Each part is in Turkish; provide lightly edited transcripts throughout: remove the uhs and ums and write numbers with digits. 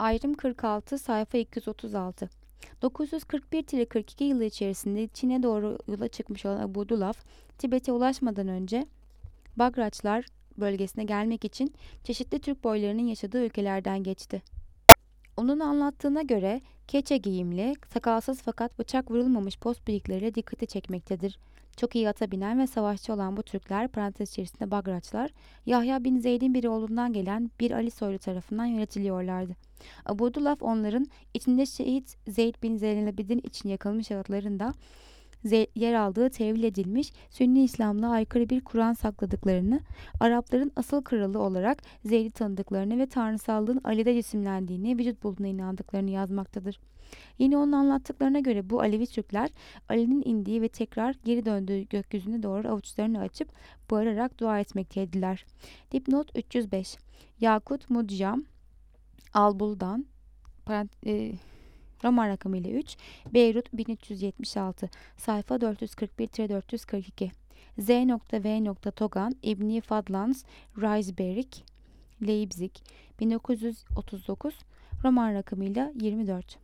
Ayrım 46, sayfa 236. 941-42 yılı içerisinde Çin'e doğru yola çıkmış olan Abdullah, Tibet'e ulaşmadan önce Bagraçlar bölgesine gelmek için çeşitli Türk boylarının yaşadığı ülkelerden geçti. Onun anlattığına göre keçe giyimli, sakalsız fakat bıçak vurulmamış post bıyıklarıyla dikkati çekmektedir. Çok iyi ata binen ve savaşçı olan bu Türkler, parantez içerisinde Bagraçlar, Yahya bin Zeyd'in bir oğlundan gelen bir Ali soylu tarafından yönetiliyorlardı. Abdullah onların içinde şehit Zeyd bin Zeynelabidin için yakılmış atlarında yer aldığı tevil edilmiş Sünni İslam'la aykırı bir Kur'an sakladıklarını, Arapların asıl kralı olarak Zeyd'i tanıdıklarını ve tanrısallığın Ali'de cisimlendiğini, vücut bulduğuna inandıklarını yazmaktadır. Yine onun anlattıklarına göre bu Alevi Türkler, Ali'nin indiği ve tekrar geri döndüğü gökyüzüne doğru avuçlarını açıp bağırarak dua etmekteydiler. Dipnot 305. Yakut Mudjam Albul'dan Roman rakamıyla 3, Beyrut 1376, sayfa 441-442. Z.V. Togan, İbni Fadlans, Reisberg, Leipzig 1939, Roman rakamıyla 24.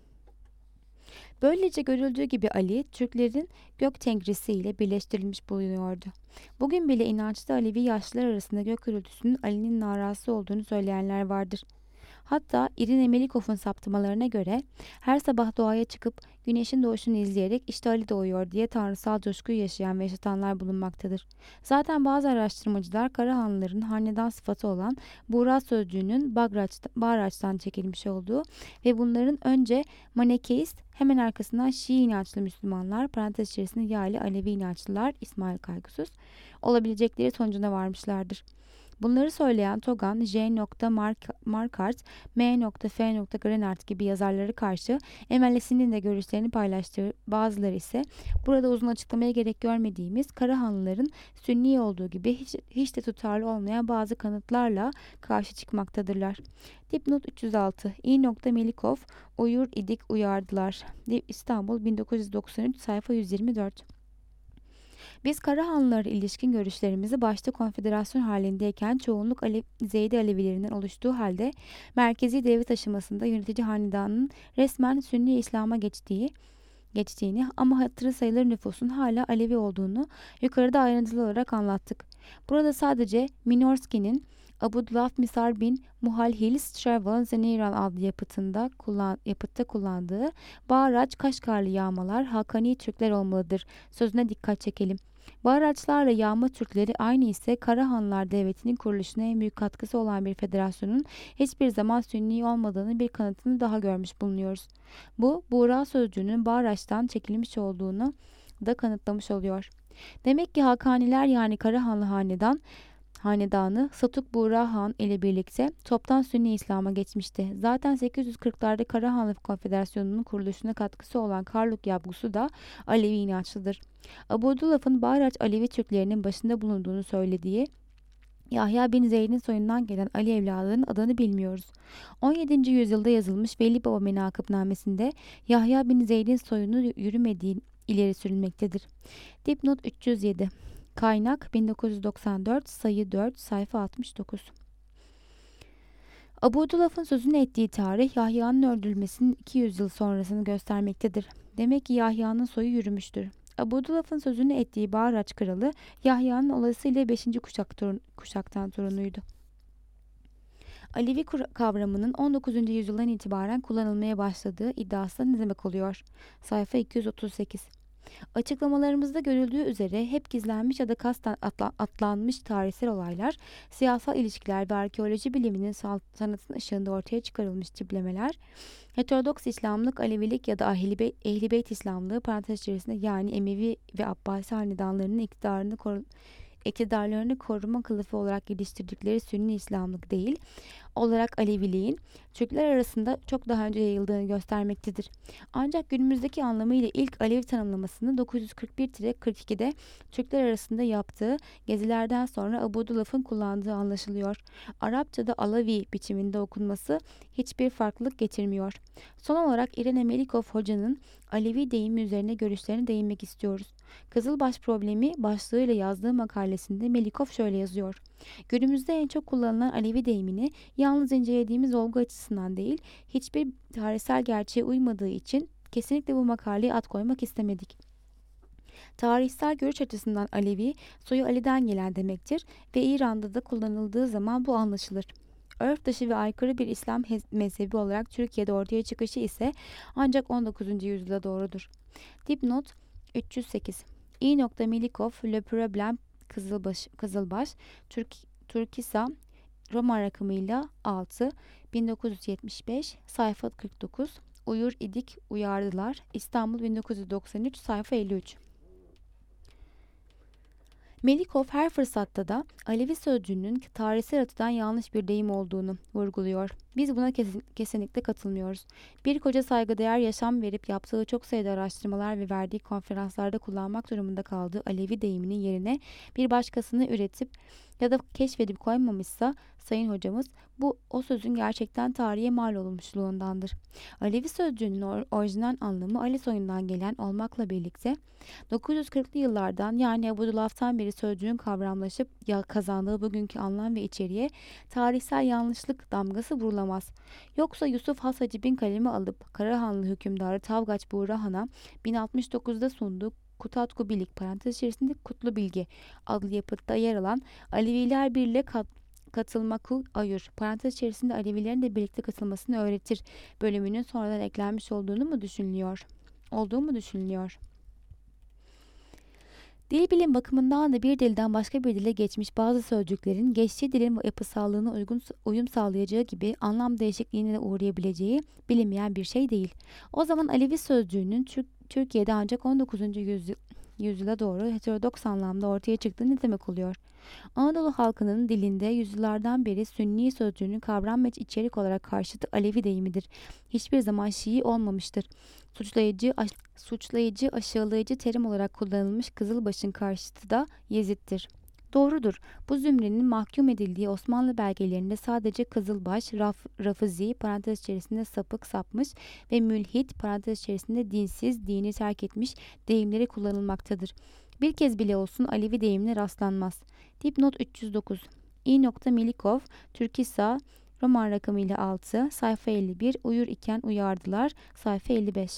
Böylece görüldüğü gibi Ali, Türklerin gök tengrisi ile birleştirilmiş bulunuyordu. Bugün bile inançlı Alevi yaşlılar arasında gök gürültüsünün Ali'nin narası olduğunu söyleyenler vardır. Hatta Irina Melikov'un saptamalarına göre her sabah doğaya çıkıp güneşin doğuşunu izleyerek işte Ali doğuyor diye tanrısal coşkuyu yaşayan ve yaşatanlar bulunmaktadır. Zaten bazı araştırmacılar Karahanlıların hanedan sıfatı olan Buğra sözcüğünün Bağraç'tan çekilmiş olduğu ve bunların önce Manekeist, hemen arkasından Şii inançlı Müslümanlar, parantez içerisinde yaylı Alevi inançlılar İsmail Kaygusuz olabilecekleri sonucuna varmışlardır. Bunları söyleyen Togan, J. Markart, M. F. Grenard gibi yazarları karşı MLS'nin de görüşlerini paylaştığı, bazıları ise burada uzun açıklamaya gerek görmediğimiz Karahanlıların Sünni olduğu gibi hiç de tutarlı olmayan bazı kanıtlarla karşı çıkmaktadırlar. Dipnot 306. İ. Melikov, Uyur idik uyardılar. İstanbul 1993, sayfa 124. Biz Karahanlılara ilişkin görüşlerimizi başta konfederasyon halindeyken çoğunluk Zeydi Alevilerinden oluştuğu halde merkezi devlet aşamasında yönetici hanedanın resmen Sünni İslam'a geçtiğini ama hatırı sayılır nüfusun hala Alevi olduğunu yukarıda ayrıntılı olarak anlattık. Burada sadece Minorski'nin Abdullah Misar bin Muhalhil Travel Zeniran adlı yapıtta kullandığı Bağraç Kaşgarlı yağmalar Hakani Türkler olmalıdır sözüne dikkat çekelim. Bağraçlarla yağma Türkleri aynı ise Karahanlılar Devleti'nin kuruluşuna en büyük katkısı olan bir federasyonun hiçbir zaman Sünni olmadığını bir kanıtını daha görmüş bulunuyoruz. Bu, Buğra sözcüğünün Bağraç'tan çekilmiş olduğunu da kanıtlamış oluyor. Demek ki Hakaniler yani Karahanlı hanedanı Satuk Buğra Han ile birlikte toptan Sünni İslam'a geçmişti. Zaten 840'larda Karahanlı Konfederasyonu'nun kuruluşuna katkısı olan Karluk Yabgusu da Alevi inançlıdır. Abudullah'ın Bağraç Alevi Türklerinin başında bulunduğunu söylediği Yahya bin Zeyd'in soyundan gelen Ali evladının adını bilmiyoruz. 17. yüzyılda yazılmış Veli Baba Menakıbnamesinde Yahya bin Zeyd'in soyunu yürümediği ileri sürülmektedir. Dipnot 307. Kaynak 1994, sayı 4, sayfa 69. Abudullah'ın sözünü ettiği tarih Yahya'nın öldürülmesinin 200 yıl sonrasını göstermektedir. Demek ki Yahya'nın soyu yürümüştür. Abudullah'ın sözünü ettiği Bağraç kralı Yahya'nın olasıyla 5. kuşaktan torunuydu. Alevi kavramının 19. yüzyıldan itibaren kullanılmaya başladığı iddiası ne demek oluyor? Sayfa 238. Açıklamalarımızda görüldüğü üzere hep gizlenmiş ya da kasten atlanmış tarihsel olaylar, siyasal ilişkiler ve arkeoloji biliminin sanatın ışığında ortaya çıkarılmış tiplemeler, heterodoks İslamlık, Alevilik ya da Ehl-i Beyt İslamlığı parantez içerisinde yani Emevi ve Abbasi hanedanlarının iktidarlarını koruma kılıfı olarak geliştirdikleri Sünni İslamlık değil, olarak Aleviliğin Türkler arasında çok daha önce yayıldığını göstermektedir. Ancak günümüzdeki anlamıyla ilk Alevi tanımlamasını 941-42'de Türkler arasında yaptığı gezilerden sonra Abudullah'ın kullandığı anlaşılıyor. Arapçada Alavi biçiminde okunması hiçbir farklılık getirmiyor. Son olarak Irina Melikov hocanın Alevi deyimi üzerine görüşlerine değinmek istiyoruz. Kızılbaş problemi başlığıyla yazdığı makalesinde Melikov şöyle yazıyor. Günümüzde en çok kullanılan Alevi deyimini yalnız incelediğimiz olgu açısından değil, hiçbir tarihsel gerçeğe uymadığı için kesinlikle bu makaleye ad koymak istemedik. Tarihsel görüş açısından Alevi, soyu Ali'den gelen demektir ve İran'da da kullanıldığı zaman bu anlaşılır. Örf dışı ve aykırı bir İslam mezhebi olarak Türkiye'de ortaya çıkışı ise ancak 19. yüzyıla doğrudur. Dipnot 308 İ. Melikov, Le Problem Kızılbaş, Türkisa, Roma rakamıyla 6, 1975, sayfa 49, Uyur idik uyardılar, İstanbul 1993, sayfa 53. Melikov her fırsatta da Alevi sözcüğünün tarihsel açıdan yanlış bir deyim olduğunu vurguluyor. Biz buna kesinlikle katılmıyoruz. Bir koca saygıdeğer yaşam verip yaptığı çok sayıda araştırmalar ve verdiği konferanslarda kullanmak durumunda kaldığı Alevi deyiminin yerine bir başkasını üretip ya da keşfedip koymamışsa sayın hocamız, bu o sözün gerçekten tarihe mal olmuşluğundandır. Alevi sözcüğünün orijinal anlamı Ali soyundan gelen olmakla birlikte 940'lı yıllardan yani Abdülhaf'tan beri sözcüğün kavramlaşıp kazandığı bugünkü anlam ve içeriğe tarihsel yanlışlık damgası vurulamaz. Yoksa Yusuf Has Hacib'in kalemi alıp Karahanlı hükümdarı Tavgaç Buğrahan'a 1069'da sunduğu Kutatku Bilik parantez içerisinde Kutlu Bilgi adlı yapıtta yer alan Aleviler Birliği'ne katılmakı ayır parantez içerisinde Alevilerin de birlikte katılmasını öğretir bölümünün sonradan eklenmiş olduğu mu düşünülüyor? Dil bilim bakımından da bir dilden başka bir dile geçmiş bazı sözcüklerin geçtiği dilin yapısallığına uyum sağlayacağı gibi anlam değişikliğine de uğrayabileceği bilinmeyen bir şey değil. O zaman Alevi sözcüğünün Türkiye'de ancak 19. yüzyıla doğru heterodoks anlamda ortaya çıktığı ne demek oluyor? Anadolu halkının dilinde yüzyıllardan beri Sünni sözcüğünün kavram ve içerik olarak karşıtı Alevi deyimidir. Hiçbir zaman Şii olmamıştır. Suçlayıcı, aşağılayıcı terim olarak kullanılmış Kızılbaş'ın karşıtı da Yezid'dir. Doğrudur. Bu zümrenin mahkum edildiği Osmanlı belgelerinde sadece Kızılbaş, Rafizi parantez içerisinde sapık sapmış ve mülhit parantez içerisinde dinsiz, dini terk etmiş deyimleri kullanılmaktadır. Bir kez bile olsun Alevi deyimine rastlanmaz. Dipnot 309 İ. Melikov, Türkisa, roman rakamıyla 6, sayfa 51, uyur iken uyardılar, sayfa 55.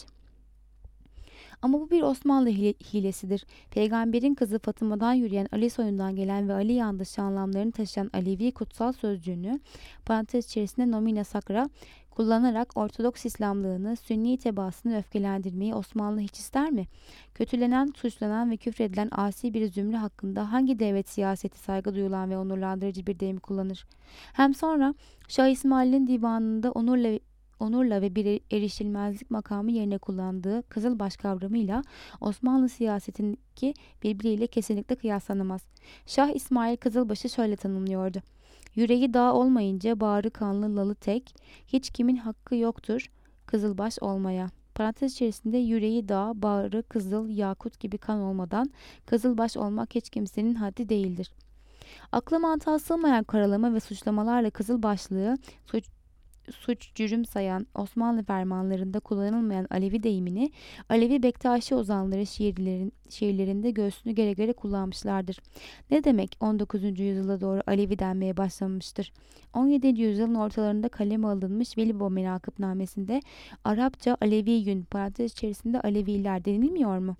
Ama bu bir Osmanlı hilesidir. Peygamberin kızı Fatıma'dan yürüyen Ali soyundan gelen ve Ali yanlışı anlamlarını taşıyan Alevi kutsal sözcüğünü parantez içerisinde nomina sacra kullanarak Ortodoks İslamlığını, Sünni tebaasını öfkelendirmeyi Osmanlı hiç ister mi? Kötülenen, suçlanan ve küfredilen asi bir zümre hakkında hangi devlet siyaseti saygı duyulan ve onurlandırıcı bir deyim kullanır? Hem sonra Şah İsmail'in divanında onurla ve bir erişilmezlik makamı yerine kullandığı Kızılbaş kavramıyla Osmanlı siyasetindeki birbiriyle kesinlikle kıyaslanamaz. Şah İsmail Kızılbaş'ı şöyle tanımlıyordu. Yüreği dağ olmayınca bağrı kanlı lalı tek, hiç kimin hakkı yoktur Kızılbaş olmaya. Parantez içerisinde yüreği dağ, bağrı kızıl, yakut gibi kan olmadan Kızılbaş olmak hiç kimsenin haddi değildir. Akla mantığa sığmayan karalama ve suçlamalarla Kızılbaşlığı suç cürüm sayan Osmanlı fermanlarında kullanılmayan Alevi deyimini Alevi Bektaşi ozanları şiirlerinde göğsünü gere gere kullanmışlardır. Ne demek 19. yüzyıla doğru Alevi denmeye başlanmıştır? 17. yüzyılın ortalarında kaleme alınmış Velibo Menakıbnamesi'nde Arapça Aleviyün parantez içerisinde Aleviler denilmiyor mu?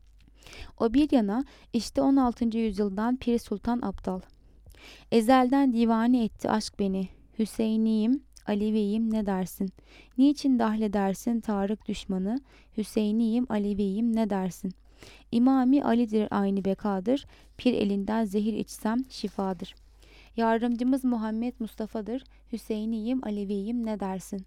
O bir yana işte 16. yüzyıldan Pir Sultan Abdal. Ezelden divane etti aşk beni. Hüseyiniyim, Aleviyim ne dersin? Niçin dahledersin Tarık düşmanı? Hüseyiniyim, Aleviyim ne dersin? İmami Ali'dir aynı bekadır. Pir elinden zehir içsem şifadır. Yardımcımız Muhammed Mustafa'dır. Hüseyiniyim, Aleviyim ne dersin?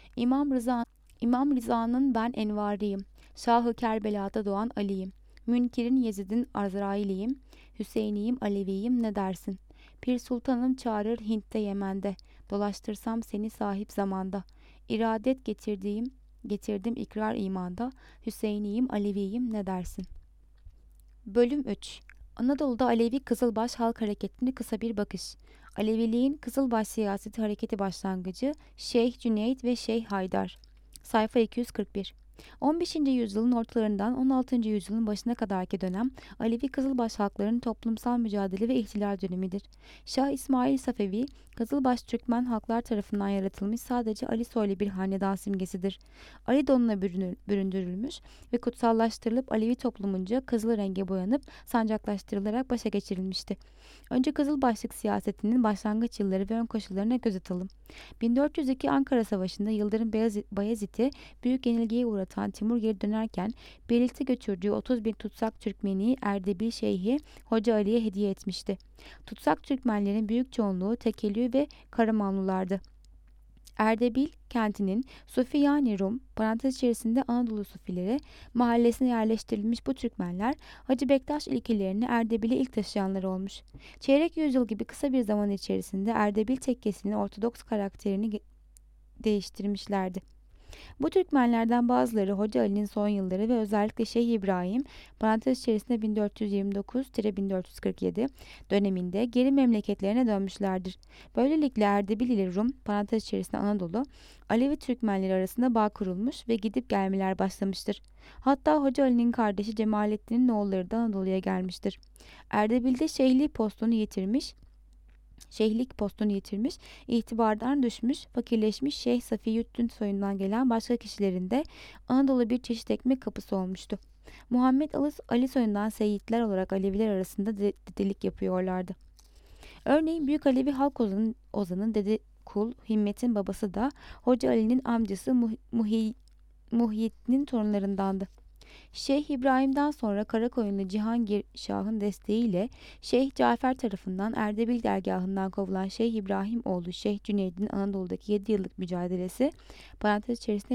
İmam Rıza'nın ben envariyim. Şahı Kerbela'da doğan Ali'yim. Münker'in Yezid'in Azrail'iyim. Hüseyiniyim, Aleviyim ne dersin? Pir Sultanım çağırır Hint'te Yemen'de. Dolaştırsam seni sahip zamanda. İradet getirdim ikrar imanda. Hüseyiniyim, Aleviyim ne dersin? Bölüm 3 Anadolu'da Alevi Kızılbaş Halk Hareketi'ne kısa bir bakış. Aleviliğin Kızılbaş siyaseti hareketi başlangıcı Şeyh Cüneyt ve Şeyh Haydar. Sayfa 241 15. yüzyılın ortalarından 16. yüzyılın başına kadarki dönem Alevi Kızılbaş halklarının toplumsal mücadele ve ihtilal dönemidir. Şah İsmail Safevi, Kızılbaş Türkmen halklar tarafından yaratılmış sadece Ali soylu bir hanedan simgesidir. Ali donuna büründürülmüş ve kutsallaştırılıp Alevi toplumunca kızıl renge boyanıp sancaklaştırılarak başa geçirilmişti. Önce Kızılbaşlık siyasetinin başlangıç yılları ve ön koşullarına göz atalım. 1402 Ankara Savaşı'nda Yıldırım Bayezid'i büyük yenilgiye uğratan Timur geri dönerken birlikte götürdüğü 30 bin tutsak Türkmeni Erdebil Şeyhi Hoca Ali'ye hediye etmişti. Tutsak Türkmenlerin büyük çoğunluğu Tekelü ve Karamanlılardı. Erdebil kentinin Sufi yani Rum, parantez içerisinde Anadolu Sufileri mahallesine yerleştirilmiş bu Türkmenler Hacı Bektaş ilkelerini Erdebil'e ilk taşıyanlar olmuş. Çeyrek yüzyıl gibi kısa bir zaman içerisinde Erdebil tekkesinin Ortodoks karakterini değiştirmişlerdi. Bu Türkmenlerden bazıları Hoca Ali'nin son yılları ve özellikle Şeyh İbrahim parantez içerisinde 1429-1447 döneminde geri memleketlerine dönmüşlerdir. Böylelikle Erdebil ile Rum parantez içerisinde Anadolu Alevi Türkmenleri arasında bağ kurulmuş ve gidip gelmeler başlamıştır. Hatta Hoca Ali'nin kardeşi Cemalettin'in oğulları da Anadolu'ya gelmiştir. Erdebil'de şeyhlik postunu yitirmiş, itibardan düşmüş, fakirleşmiş Şeyh Safiyüddin soyundan gelen başka kişilerin de Anadolu bir çeşit ekmek kapısı olmuştu. Muhammed Ali soyundan seyitler olarak Aleviler arasında dedelik yapıyorlardı. Örneğin Büyük Alevi halk ozanı Dede Kul Himmet'in babası da Hoca Ali'nin amcası Muhyiddin'in torunlarındandı. Şeyh İbrahim'den sonra Karakoyunlu Cihangir Şah'ın desteğiyle Şeyh Cafer tarafından Erdebil dergahından kovulan Şeyh İbrahim oğlu Şeyh Cüneyd'in Anadolu'daki 7 yıllık mücadelesi parantez içerisinde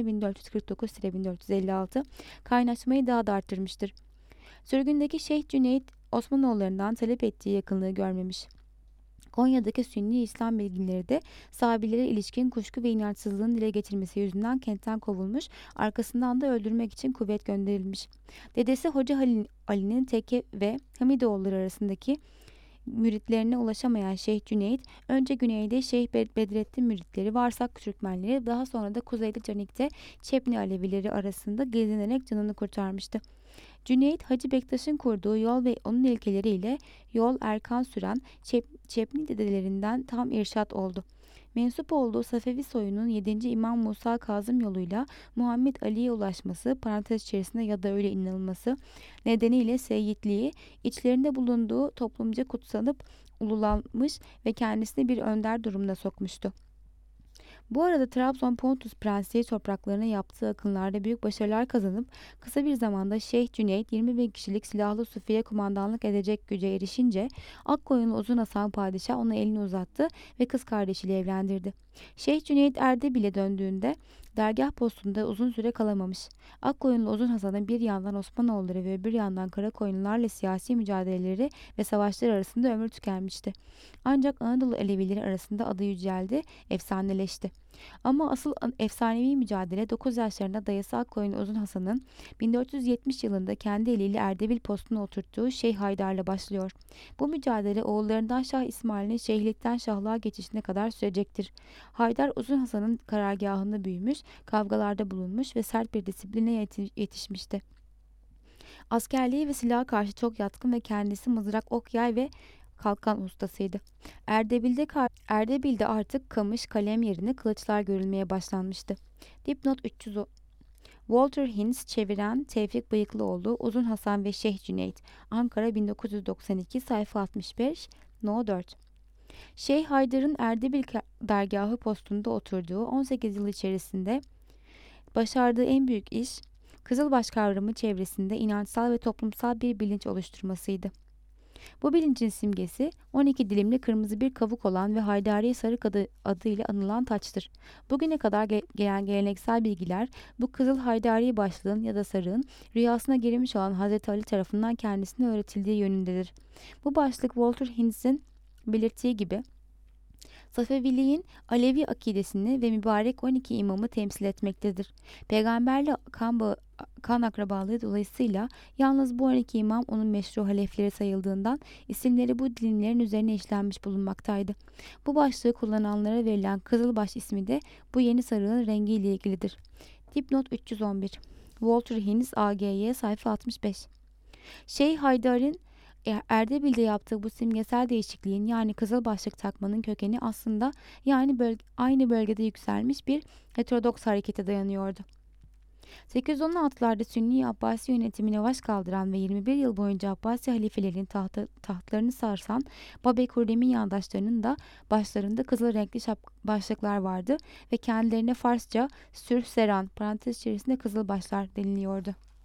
1449-1456 kaynaşmayı daha da arttırmıştır. Sürgündeki Şeyh Cüneyd Osmanoğullarından talep ettiği yakınlığı görmemiş. Konya'daki Sünni İslam bilginleri de Sabilere ilişkin kuşku ve inançsızlığın dile getirmesi yüzünden kentten kovulmuş, arkasından da öldürmek için kuvvet gönderilmiş. Dedesi Hoca Ali'nin Tekke ve Hamidoğulları arasındaki müritlerine ulaşamayan Şeyh Cüneyd, önce güneyde Şeyh Bedrettin müritleri, Varsak Türkmenleri, daha sonra da kuzeyde Canik'te Çepni Alevileri arasında gezinerek canını kurtarmıştı. Cüneyt, Hacı Bektaş'ın kurduğu yol ve onun ilkeleriyle yol erkan süren Çepni dedelerinden tam irşat oldu. Mensup olduğu Safevi soyunun 7. İmam Musa Kazım yoluyla Muhammed Ali'ye ulaşması, parantez içerisinde ya da öyle inanılması nedeniyle seyitliği içlerinde bulunduğu toplumca kutsanıp ululanmış ve kendisini bir önder durumuna sokmuştu. Bu arada Trabzon Pontus Prensliği topraklarına yaptığı akınlarda büyük başarılar kazanıp kısa bir zamanda Şeyh Cüneyt 20 bin kişilik silahlı Sufi'ye kumandanlık edecek güce erişince Akkoyunlu Uzun Hasan Padişah ona elini uzattı ve kız kardeşiyle evlendirdi. Şeyh Cüneyt Erdebil'e döndüğünde dergah postunda uzun süre kalamamış. Akkoyunlu Uzun Hasan'ın bir yandan Osmanoğulları ve bir yandan Karakoyunlularla siyasi mücadeleleri ve savaşları arasında ömür tükenmişti. Ancak Anadolu Alevileri arasında adı yüceldi, efsaneleşti. Ama asıl efsanevi mücadele 9 yaşlarında dayısı Akkoyunlu Uzun Hasan'ın 1470 yılında kendi eliyle Erdebil postuna oturttuğu Şeyh Haydar'la başlıyor. Bu mücadele oğullarından Şah İsmail'in şeyhlikten şahlığa geçişine kadar sürecektir. Haydar Uzun Hasan'ın karargahında büyümüş, kavgalarda bulunmuş ve sert bir disipline yetişmişti. Askerliği ve silaha karşı çok yatkın ve kendisi mızrak, ok, yay ve kalkan ustasıydı. Erdebil'de artık kamış, kalem yerine kılıçlar görülmeye başlanmıştı. Dipnot 300 Walter Hintz çeviren Tevfik Bıyıklıoğlu, Uzun Hasan ve Şeyh Cüneyt. Ankara 1992 sayfa 65 No 4. Şeyh Haydar'ın Erdebil dergahı postunda oturduğu 18 yıl içerisinde başardığı en büyük iş, Kızılbaş kavramı çevresinde inançsal ve toplumsal bir bilinç oluşturmasıydı. Bu bilincin simgesi 12 dilimli kırmızı bir kavuk olan ve Haydari Sarık adıyla anılan taçtır. Bugüne kadar gelen geleneksel bilgiler bu Kızıl Haydari başlığın ya da sarığın rüyasına girmiş olan Hazreti Ali tarafından kendisine öğretildiği yönündedir. Bu başlık Walter Hintz'in belirttiği gibi Safeviliğin Alevi akidesini ve mübarek 12 imamı temsil etmektedir. Peygamberle kan akrabalığı dolayısıyla yalnız bu 12 imam onun meşru halefleri sayıldığından isimleri bu dinlerin üzerine işlenmiş bulunmaktaydı. Bu başlığı kullananlara verilen Kızılbaş ismi de bu yeni sarığın rengiyle ilgilidir. Dipnot 311 Walter Haynes AGY sayfa 65. Şeyh Haydar'ın Erdebil'de yaptığı bu simgesel değişikliğin yani kızıl başlık takmanın kökeni aslında aynı bölgede yükselmiş bir heterodoks harekete dayanıyordu. 816'larda Sünni Abbasi yönetimini baş kaldıran ve 21 yıl boyunca Abbasi halifelerinin tahtlarını sarsan Babek Hürrem'in yandaşlarının da başlarında kızıl renkli başlıklar vardı ve kendilerine Farsça Sürh Seran parantez içerisinde kızıl başlar deniliyordu.